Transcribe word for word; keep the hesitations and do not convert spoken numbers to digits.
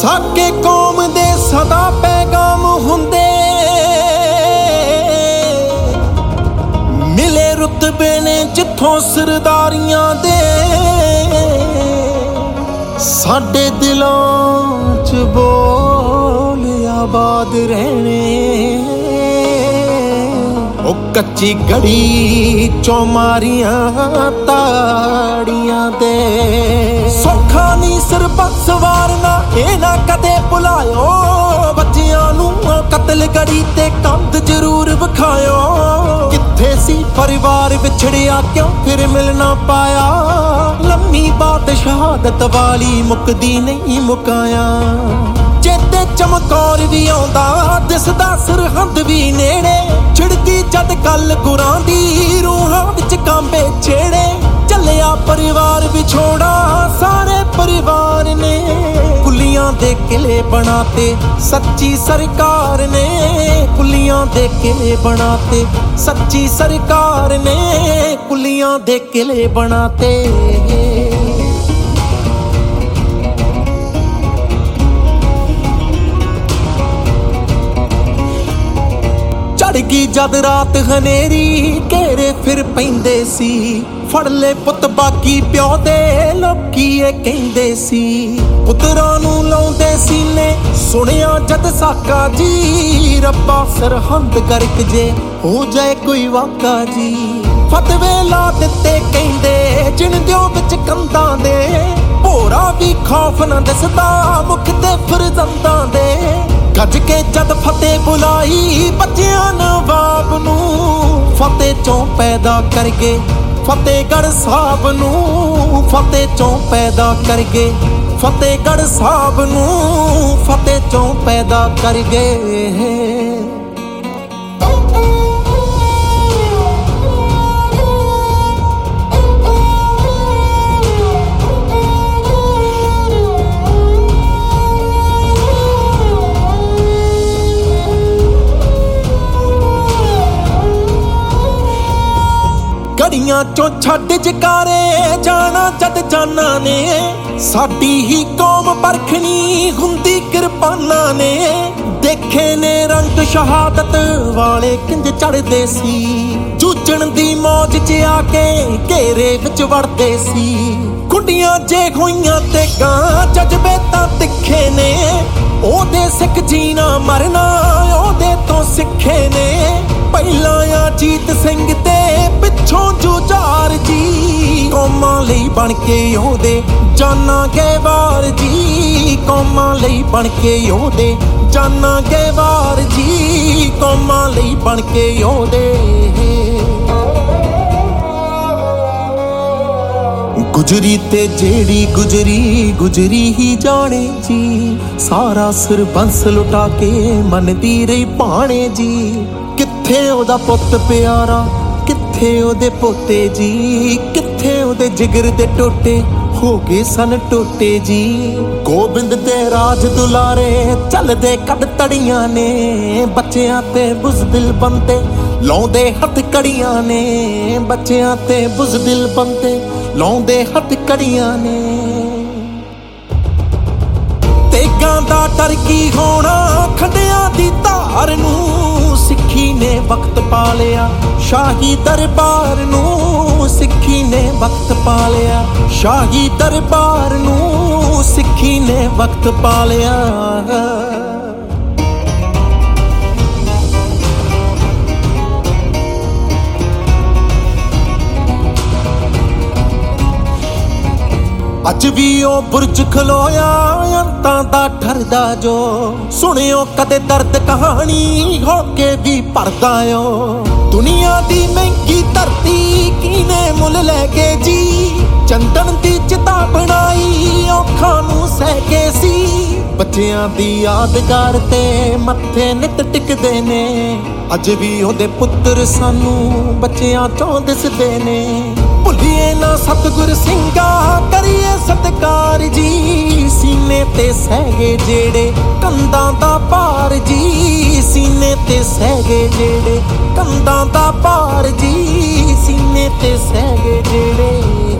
ਸਾਕੇ ਕੌਮ ਦੇ ਸਦਾ ਪੈਗਾਮ ਹੁੰਦੇ, ਮਿਲੇ ਰੁਤਬੇ ਨੇ ਜਿੱਥੋਂ ਸਰਦਾਰੀਆਂ ਦੇ। ਸਾਡੇ ਦਿਲਾਂ ਚ ਬੋਲ ਆਬਾਦ ਰਹਿਣੇ, ਉਹ ਕੱਚੀ ਗੜੀ ਚੋਂ ਮਾਰੀਆਂ ਤਾੜੀਆਂ ਦੇ। ਸੌਖਾ ਨੀ ਸਰਬੱਤ ਸਵਾਰਨਾ, ਇਹ ਨਾ ਕਦੇ ਭੁਲਾਇਓ। ਬੱਚਿਆਂ ਨੂੰ ਕਤਲ ਗੜੀ ਤੇ ਕੰਧ ਜ਼ਰੂਰ ਵਿਖਾਇਓ। ਕਿੱਥੇ ਸੀ ਪਰਿਵਾਰ ਵਿਛੜਿਆ, ਕਿਉਂ ਫਿਰ ਮਿਲ ਨਾ ਪਾਇਆ। ਲੰਮੀ ਬਾਤ ਸ਼ਹਾਦਤ ਵਾਲੀ ਮੁੱਕਦੀ ਨਹੀਂ ਮੁਕਾਇਆ। ਚੇਤੇ ਚਮਕੌਰ ਵੀ ਆਉਂਦਾ, ਦਿਸਦਾ ਸਰਹੰਦ ਵੀ ਨੇੜੇ। ਛਿੜਦੀ ਜਦ ਗੱਲ ਗੁਰਾਂ ਦੀ, ਰੂਹਾਂ ਵਿੱਚ ਕਾਂਬੇ ਛੇੜੇ। ਚੱਲਿਆ ਪਰਿਵਾਰ ਵਿਛੋੜਾ, ਸਾਰੇ ਪਰਿਵਾਰ ਨੇ। ਕੁੱਲੀਆਂ ਦੇ ਕਿਲੇ ਬਣਾਤੇ ਸੱਚੀ ਸਰਕਾਰ ਨੇ। ਕੁੱਲੀਆਂ ਦੇ ਕਿਲੇ ਬਣਾਤੇ ਸੱਚੀ ਸਰਕਾਰ ਨੇ। ਕੁੱਲੀਆਂ ਦੇ ਕਿਲੇ ਬਣਾਤੇ। ਚੜ੍ਹਗੀ ਜਦ ਰਾਤ ਹਨੇਰੀ, ਘੇਰੇ ਫਿਰ ਪੈਂਦੇ ਸੀ। ਫੜ ਲੈ ਪੁੱਤ ਬਾਕੀ ਪਿਓ ਦੇ, ਲੋਕੀ ਇਹ ਕਹਿੰਦੇ ਸੀ। ਪੁੱਤਰਾਂ ਨੂੰ ਲਾਉਂਦੇ ਸੀਨੇ, ਸੁਣਿਆ ਜਦ ਸਾਕਾ ਜੀ। ਰੱਬਾ ਸਰਹੰਦ ਗਰਕ ਜੇ ਹੋ ਜਾਏ ਕੋਈ ਵਾਕਾ ਜੀ। ਫਤਵੇ ਲਾ ਦਿੱਤੇ ਕਹਿੰਦੇ ਜਿਣਦਿਓ ਵਿੱਚ ਕੰਧਾਂ ਦੇ। ਭੋਰਾ ਵੀ ਖੌਫ ਨਾ ਦਿਸਦਾ ਮੁਖ ਤੇ ਫਿਰਜ਼ੰਦਾਂ ਦੇ। ਗੱਜ ਕੇ ਜਦ ਫਤਿਹ ਬੁਲਾਈ ਬੱਚਿਆਂ ਨਵਾਬ ਨੂੰ। ਫਤਿਹ ਚੋਂ ਪੈਦਾ ਕਰ ਗਏ ਫਤਿਹਗੜ੍ਹ ਸਾਹਿਬ ਨੂੰ। ਫਤਿਹ ਚੋਂ ਪੈਦਾ ਕਰ ਗਏ ਫਤਿਹਗੜ੍ਹ ਸਾਹਿਬ ਨੂੰ। ਫਤਿਹ ਚੋਂ ਪੈਦਾ ਕਰ ਗਏ। ਗੜੀਆਂ ਚੋਂ ਛੱਡ ਜਕਾਰੇ ਜਾਣਾ ਜਦ ਜਾਨਾ ਨੇ। ਸਾਡੀ ਹੀ ਕੌਮ ਪਰਖਣੀ ਹੁੰਦੀ ਕਿਰਪਾਨਾਂ ਨੇ। ਦੇਖੇ ਨੇ ਰੰਗ ਸ਼ਹਾਦਤ ਵਾਲੇ ਕਿੰਜ ਚੜ੍ਹਦੇ ਸੀ। ਜੂਝਣ ਦੀ ਮੌਜ ਚ ਆ ਕੇ ਘੇਰੇ ਵਿੱਚ ਵੜਦੇ ਸੀ। ਕੁੰਡੀਆਂ ਜੇ ਹੋਈਆਂ ਤੇ ਗਾਂ ਜਜ਼ਬੇ ਤਾਂ ਤਿੱਖੇ ਨੇ। ਉਹਦੇ ਸਿੱਖ ਜੀਣਾ ਮਰਨਾ ਉਹਦੇ ਤੋਂ ਸਿੱਖੇ ਨੇ। ਪਹਿਲਾਂ ਆ ਜੀਤ ਸਿੰਘ ਤੇ ਪਿੱਛੋਂ ਜੁਝਾਰ ਜੀ। ਕੌਮਾਂ ਲਈ ਬਣ ਕੇ ਉਹਦੇ ਜਾਨਾਂ ਗਏ ਵਾਰ ਜੀ। ਕੌਮਾਂ ਲਈ ਬਣ ਕੇ ਉਹਦੇ ਜਾਨਾਂ ਗਏ ਵਾਰ ਜੀ। ਕੌਮਾਂ ਲਈ ਬਣ ਕੇ ਉਹਦੇ। ਗੁਜਰੀ ਤੇ ਜਿਹੜੀ ਗੁਜਰੀ ਗੁਜਰੀ ਹੀ ਜਾਣੇ ਜੀ। ਸਾਰਾ ਸਰਬੰਸ ਲੁਟਾ ਕੇ ਮੰਨਦੀ ਰਹੀ ਭਾਣੇ ਜੀ। ਕਿੱਥੇ ਉਹਦਾ ਪੁੱਤ ਪਿਆਰਾ, ਕਿੱਥੇ ਉਹਦੇ ਪੋਤੇ ਜੀ। ਕਿੱਥੇ ਉਹਦੇ ਜਿਗਰ ਦੇ ਟੋਟੇ ਹੋ ਗਏ ਸਨ ਟੋਟੇ ਜੀ। ਗੋਬਿੰਦ ਤੇ ਰਾਜ ਦੁਲਾਰੇ ਚੱਲਦੇ ਕੱਢ ਤੜੀਆਂ ਨੇ। ਬੱਚਿਆਂ ਤੇ ਬੁਜ਼ਦਿਲ ਬੰਦੇ ਲਾਉਂਦੇ ਹੱਥ ਕੜੀਆਂ ਨੇ। ਬੱਚਿਆਂ ਤੇ ਬੁਜ਼ਦਿਲ ਬੰਦੇ ਲਾਉਂਦੇ ਹੱਥ ਕੜੀਆਂ ਨੇ। ਤੇਗਾਂ ਦਾ ਡਰ ਕੀ ਹੋਣਾ ਖੰਡਿਆਂ ਦੀ ਧਾਰ ਨੂੰ। ਸਿੱਖੀ ਨੇ ਵਕਤ ਪਾ ਲਿਆ ਸ਼ਾਹੀ ਦਰਬਾਰ ਨੂੰ। ਸਿੱਖੀ ਨੇ ਵਕਤ ਪਾ ਲਿਆ ਸ਼ਾਹੀ ਦਰਬਾਰ ਨੂੰ। ਸਿੱਖੀ ਨੇ ਵਕਤ ਪਾ ਲਿਆ। ਅੱਜ ਵੀ ਉਹ ਬੁਰਜ ਖਲੋਇਆ ਅੰਤਾਂ ਦਾ ਠਰਦਾ ਜੋ। ਸੁਣਿਓ ਕਦੇ ਦਰਦ ਕਹਾਣੀ ਹੋ ਕੇ ਵੀ ਭਰਦਾ ਓ। ਦੁਨੀਆ ਦੀ ਮਹਿੰਗੀ ਧਰਤੀ ਕਿਨੇ ਮੁੱਲ ਲੈ ਕੇ ਜੀ। ਚੰਦਨ ਦੀ ਚਿਤਾ ਬਣਾਈ ਔਖਾਂ ਨੂੰ ਸਹਿ ਕੇ ਸੀ। ਬੱਚਿਆਂ ਦੀ ਯਾਦਗਾਰ ਤੇ ਮੱਥੇ ਨਿੱਤ ਟਿਕਦੇ ਨੇ। ਅੱਜ ਵੀ ਉਹਦੇ ਪੁੱਤਰ ਸਾਨੂੰ ਬੱਚਿਆਂ ਚੋਂ ਦਿਸਦੇ ਨੇ। ਭੁੱਲੀਏ ਨਾ ਸਤਿਗੁਰ ਸਿੰਘਾ ਕਰੀਏ ਸਤਿਕਾਰ ਜੀ। ਸੀਨੇ ਤੇ ਸਹਿਗੇ ਜਿਹੜੇ ਕੰਧਾਂ ਦਾ ਭਾਰ ਜੀ। ਸੀਨੇ ਤੇ ਸਹਿਗੇ ਜਿਹੜੇ ਕੰਧਾਂ ਦਾ ਭਾਰ ਜੀ। ਸੀਨੇ ਤੇ ਸਹਿਗੇ ਜਿਹੜੇ